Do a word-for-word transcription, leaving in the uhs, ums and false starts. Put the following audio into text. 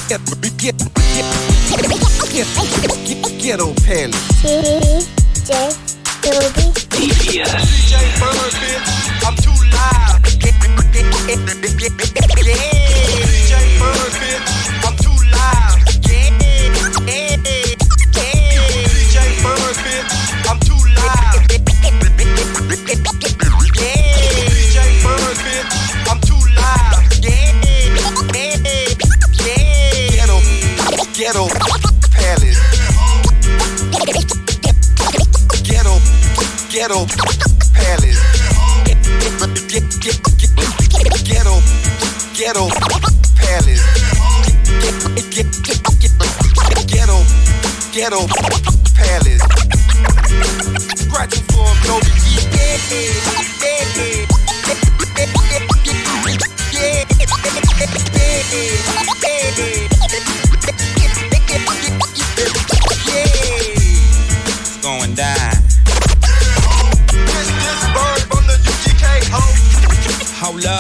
Ghetto Palace. D J Doobie. D J Bird, bitch, I'm too loud. D J Bird, bitch, I'm too loud. D J Bird, bitch, I'm too loud. D J Bird, bitch, I'm too loud. Ghetto, Ghetto Palace. Ghetto, Ghetto Palace. Ghetto, Ghetto Palace. Ghetto, Ghetto Palace. Scratching for him, no It's going down.